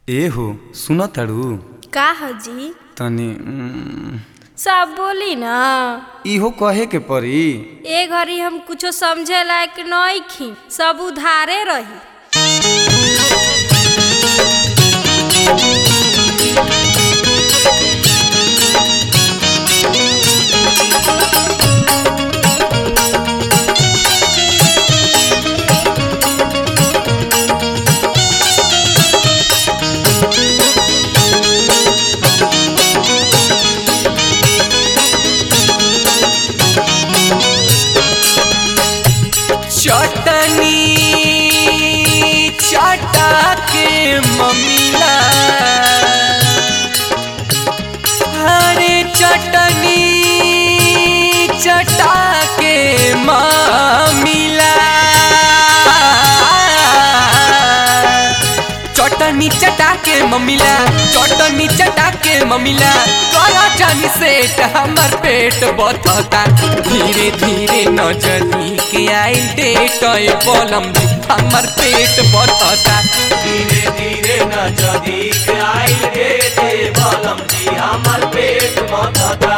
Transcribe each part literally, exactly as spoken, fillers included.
ए हो सुन ताड़ू का हजी तनी उम, सब बोली ना। इहो कहे के पड़ी। ए घड़ी हम कुछो समझे लायक नइखी, सब उधारे रही। चटनी चटा के मम्मीला, अरे चटनी चटा के मम्मीला, चटनी चटा के मम्मीला, चटनी चटा के मम्मीला, करा जानी सेठ हमर पेट बथता, धीरे धीरे नजरी के आई डेट बोलम हमर पेट बथता, धीरे धीरे नजरी के आई डेट बोलम जी हमर पेट बथता।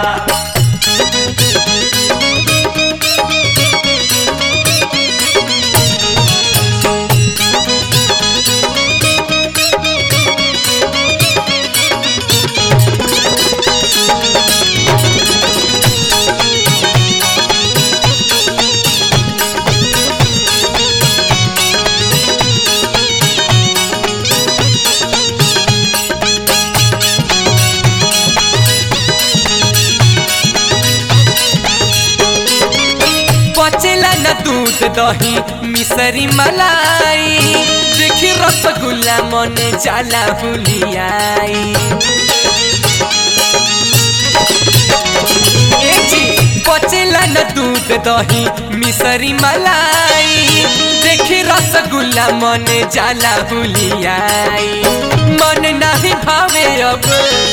बचेला न दूध दही मिसरी मलाई, देखी रसगुल्ला मन जाला हुलियाई। ए जी बचेला न दूध दही मिसरी मलाई, देखी रसगुल्ला मन जाला हुलियाई। मन नहीं भावे अब,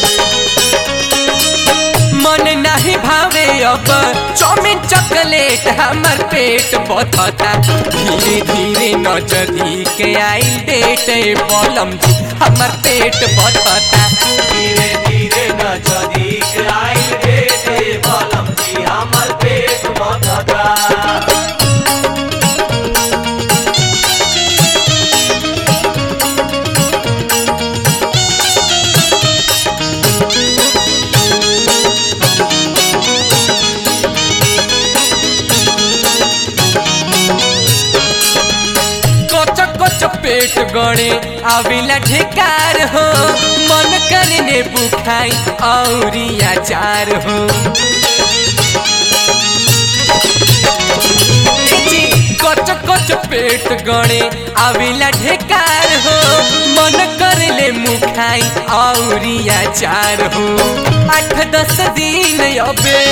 मन नहीं भावे अब चौमिन चॉकलेट हमर पेट बथता, धीरे धीरे नजरी के आई डेट बोलम जी हमर पेट बथता, धीरे धीरे नजरी के आई डेट बोलम जी हमर पेट बथता। पेट गणे आविला ढेकार हो, मन करने बुखाई औरी अचार हो। कच कच पेट गणे आविला ढेकार हो, मन करले मुखाई औरी अचार हो। आठ दस दिन अबे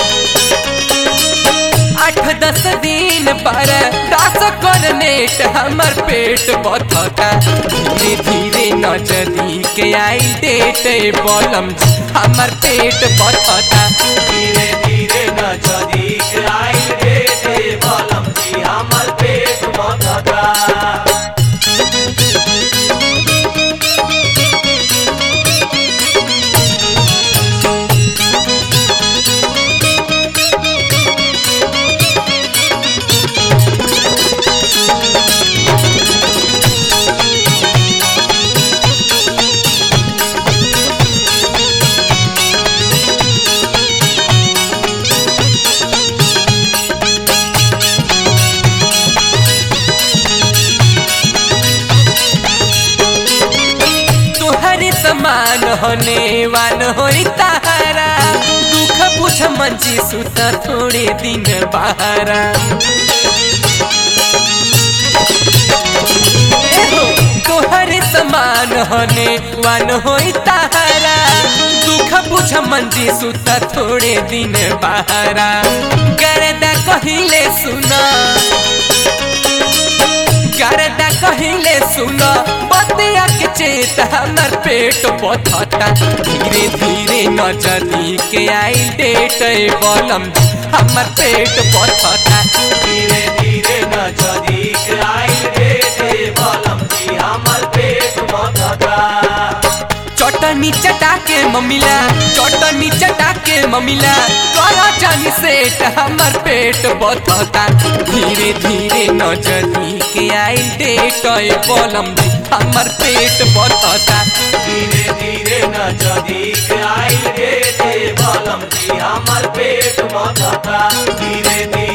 आठ दस दिन पर दस कर नेट हमर पेट बथता, धीरे धीरे नजरी के आई डेट बोलम जी हमर पेट बथता, धीरे धीरे नजरी के आई डेट बोलम जी हमर पेट बथता। मान होने वान होई तारा, दुख पूछ मंजी सुत थोड़े दिन बहारा। तोहरे समान होने वान होई तारा, दुख पूछ मंजी सुत थोड़े दिन बहारा। गरदा कहिले सुना, गरदा कहिले सुना, बतिया के चेत हमर पेट बथता, धीरे धीरे नजरी के आई डेट बोलम हमर पेट बथता, धीरे धीरे नजरी के आई डेट बोलम जी हमर पेट बथता। चटनी चटा के मम्मीला चटनी चटा के मम्मीला करा जानी सेट हमर पेट बथता धीरे धीरे नजरी के आइल डेट ए बलम जी हमर पेट बथता धीरे धीरे नजदीक आइल डेट बलम जी हमर पेट बथता धीरे धीरे